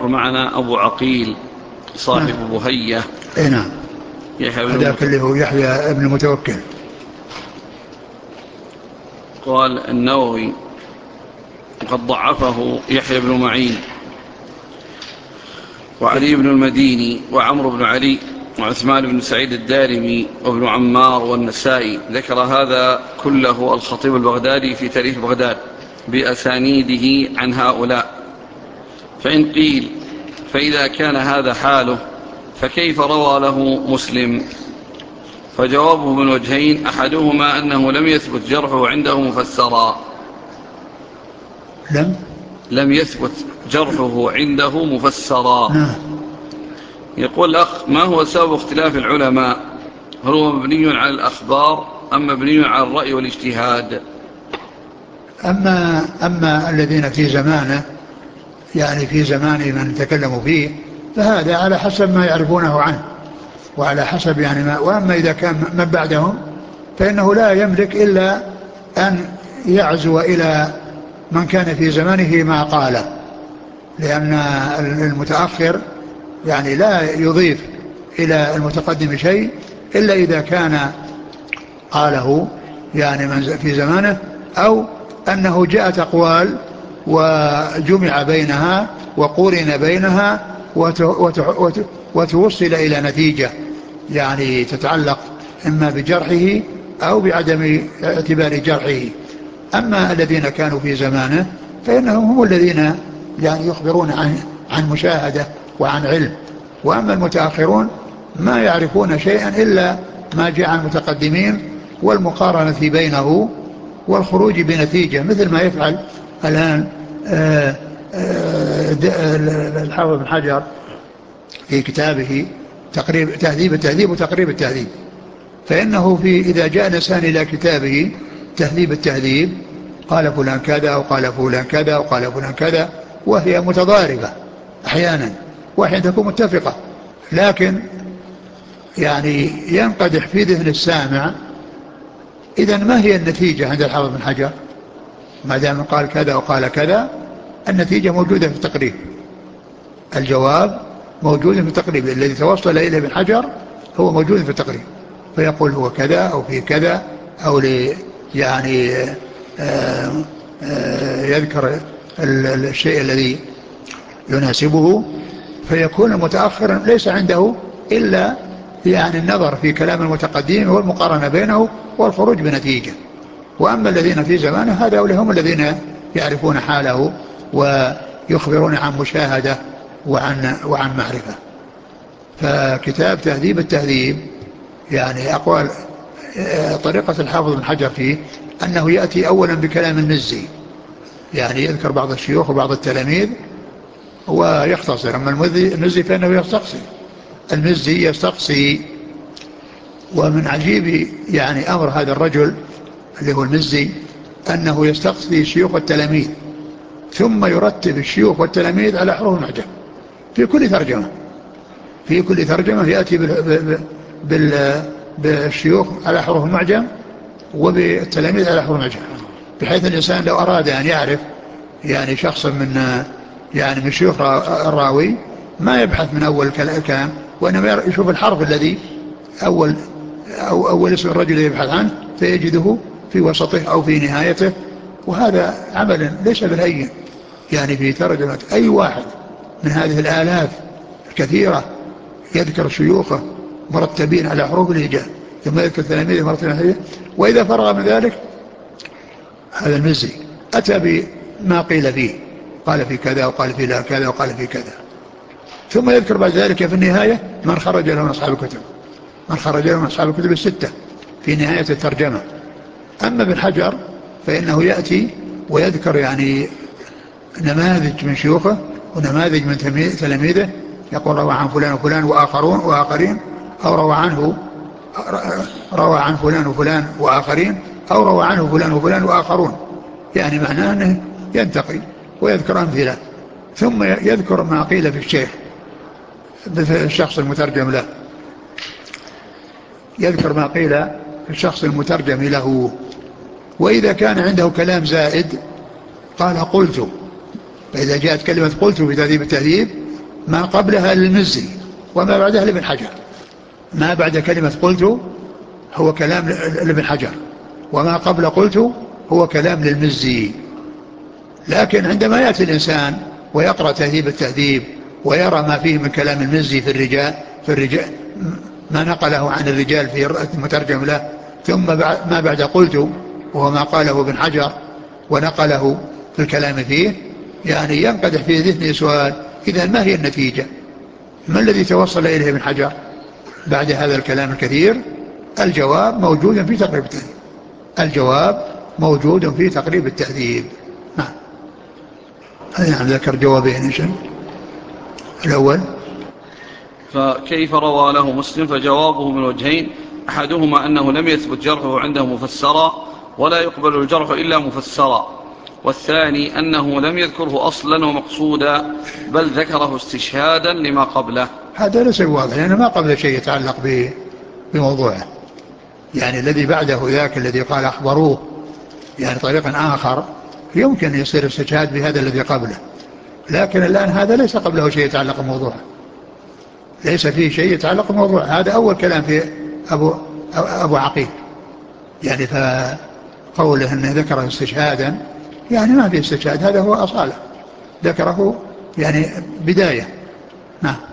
معنا أبو عقيل صاحب بهية. نعم. هذاك اللي هو يحيى بن المتوكل. قال النووي قد ضعفه يحيى بن معين وعلي بن المديني وعمرو بن علي وعثمان بن سعيد الدارمي وابن عمار والنسائي. ذكر هذا كله الخطيب البغدادي في تاريخ بغداد بأسانيده عن هؤلاء. فإن قيل فإذا كان هذا حاله فكيف روى له مسلم؟ فجوابه من وجهين: أحدهما أنه لم يثبت جرحه عنده مفسرا. لم يثبت جرحه عنده مفسرا. يقول الأخ: ما هو سبب اختلاف العلماء؟ هل هو مبني على الأخبار أم مبني على الرأي والاجتهاد؟ أما الذين في زمانه، يعني في زمان من تكلموا فيه، فهذا على حسب ما يعرفونه عنه وعلى حسب يعني ما. وأما إذا كان من بعدهم فإنه لا يملك إلا أن يعزو إلى من كان في زمانه ما قاله، لأن المتأخر يعني لا يضيف إلى المتقدم شيء إلا إذا كان قاله يعني من في زمانه، أو أنه جاءت أقوال وجمع بينها وقورن بينها وتوصل إلى نتيجة يعني تتعلق إما بجرحه أو بعدم اعتبار جرحه. أما الذين كانوا في زمانه فإنهم هم الذين يعني يخبرون عن مشاهدة وعن علم. وأما المتأخرون ما يعرفون شيئا إلا ما جاء عن المتقدمين والمقارنة بينه والخروج بنتيجة، مثل ما يفعل الآن الحافظ بن حجر في كتابه تهذيب التهذيب وتقريب التهذيب. فإنه إذا جاء الإنسان إلى كتابه تهذيب التهذيب قال فلان كذا وقال فلان كذا وقال فلان كذا، وهي متضاربة أحيانا وأحيانا تكون متفقة، لكن يعني ينقدح في ذهن السامع إذن ما هي النتيجة عند الحافظ بن حجر؟ ما دام قال كذا وقال كذا، النتيجة موجودة في التقريب، الجواب موجود في التقريب الذي توصل إليه ابن حجر هو موجود في التقريب، فيقول هو كذا أو في كذا أو يعني يذكر الشيء الذي يناسبه. فيكون المتأخر ليس عنده إلا يعني النظر في كلام المتقدمين والمقارنة بينه والخروج بنتيجة. وأما الذين في زمانه هؤلاء هم الذين يعرفون حاله ويخبرون عن مشاهدة وعن معرفة. فكتاب تهذيب التهذيب يعني أقوال طريقة الحافظ بن حجر فيه أنه يأتي أولا بكلام المزي، يعني يذكر بعض الشيوخ وبعض التلاميذ ويختصر. أما المزي فإنه المزي يستقصي. ومن عجيب يعني أمر هذا الرجل اللي هو المزي أنه يستقصي شيوخ التلاميذ ثم يرتب الشيوخ والتلاميذ على حروف المعجم في كل ترجمة. في كل ترجمة يأتي بالشيوخ على حروف المعجم وبالتلاميذ على حروف المعجم، بحيث الإنسان لو أراد أن يعرف يعني شخص من شيوخ الراوي ما يبحث من أول كلام، وإنما يشوف الحرف الذي أول اسم الرجل يبحث عنه فيجده في وسطه أو في نهايته. وهذا عمل ليس بالهين، يعني في ترجمة أي واحد من هذه الآلاف الكثيرة يذكر شيوخه مرتبين على حروف الهجاء ثم يذكر تلاميذه مرتبين على الهجاء. وإذا فرغ من ذلك هذا المزي أتى بما قيل فيه، قال في كذا وقال في لا كذا وقال في كذا، ثم يذكر بعد ذلك في النهاية من خرج له من أصحاب الكتب، من خرج له من أصحاب الكتب الستة في نهاية الترجمة. أما ابن حجر فإنه يأتي ويذكر يعني نماذج من شيوخه ونماذج من تلاميذه، يقول روى عن فلان وفلان وآخرين، أو روى عن فلان وفلان وآخرين، أو روى عنه فلان وفلان وآخرون، يعني معناه أنه ينتقي ويذكر أمثلة، ثم يذكر ما قيل في الشيخ مثل الشخص المترجم له، يذكر ما قيل في الشخص المترجم له. وإذا كان عنده كلام زائد قال قلت، فإذا جاءت كلمة قلت في تهذيب التهذيب ما قبلها للمزي وما بعدها لابن حجر. ما بعد كلمة قلت هو كلام لابن حجر، وما قبل قلت هو كلام للمزي. لكن عندما يأتي الإنسان ويقرأ تهذيب التهذيب ويرى ما فيه من كلام المزي في الرجال ما نقله عن الرجال في المترجم له، ثم ما بعد قلت وهو ما قاله ابن حجر ونقله في الكلام فيه، يعني ينقدح في ذهنه سؤال: إذا ما هي النتيجة؟ ما الذي توصل إليه ابن حجر بعد هذا الكلام الكثير؟ الجواب موجود في تقريب التهذيب. الجواب موجود في تقريب التهذيب. نعم. نعم، ذكر جوابين. الأول: فكيف روى له مسلم؟ فجوابه من وجهين: أحدهما أنه لم يثبت جرحه عنده مفسرا ولا يقبل الجرح إلا مفسرا، والثاني أنه لم يذكره أصلا ومقصودا، بل ذكره استشهادا لما قبله. هذا ليس واضح، لأنه ما قبل شيء يتعلق بموضوعه. يعني الذي بعده ذاك الذي قال أخبروه يعني طريقا آخر يمكن يصير استشهاد بهذا الذي قبله، لكن الآن هذا ليس قبله شيء يتعلق بموضوعه، ليس فيه شيء يتعلق بموضوعه. هذا أول كلام في أبو عقيل، يعني فقوله أنه ذكره استشهادا يعني ما في استشهاد، هذا هو أصالة، ذكره يعني بداية. نعم.